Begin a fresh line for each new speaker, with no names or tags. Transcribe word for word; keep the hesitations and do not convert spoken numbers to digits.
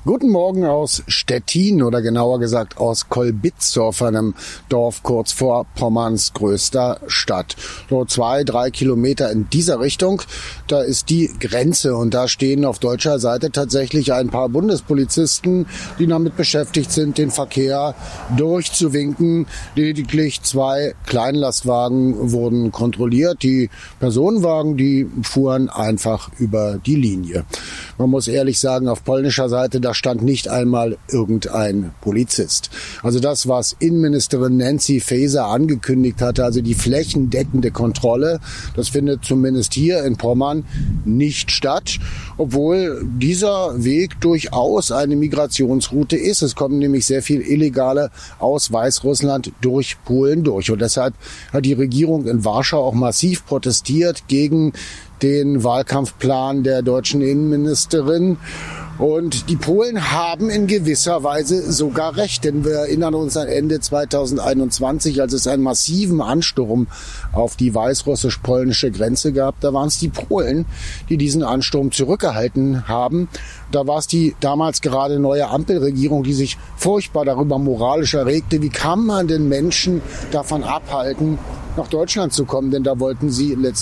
Guten Morgen aus Stettin oder genauer gesagt aus Kolbitzdorf, einem Dorf kurz vor Pommerns größter Stadt. So zwei, drei Kilometer in dieser Richtung, da ist die Grenze und da stehen auf deutscher Seite tatsächlich ein paar Bundespolizisten, die damit beschäftigt sind, den Verkehr durchzuwinken. Lediglich zwei Kleinlastwagen wurden kontrolliert. Die Personenwagen, die fuhren einfach über die Linie. Man muss ehrlich sagen, auf polnischer Seite, da stand nicht einmal irgendein Polizist. Also das, was Innenministerin Nancy Faeser angekündigt hatte, also die flächendeckende Kontrolle, das findet zumindest hier in Pommern nicht statt, obwohl dieser Weg durchaus eine Migrationsroute ist. Es kommen nämlich sehr viel Illegale aus Weißrussland durch Polen durch. Und deshalb hat die Regierung in Warschau auch massiv protestiert gegen den Wahlkampfplan der deutschen Innenministerin. Und die Polen haben in gewisser Weise sogar recht, denn wir erinnern uns an Ende zweitausendeinundzwanzig, als es einen massiven Ansturm auf die weißrussisch-polnische Grenze gab. Da waren es die Polen, die diesen Ansturm zurückgehalten haben. Da war es die damals gerade neue Ampelregierung, die sich furchtbar darüber moralisch erregte. Wie kann man den Menschen davon abhalten, nach Deutschland zu kommen? Denn da wollten sie letztendlich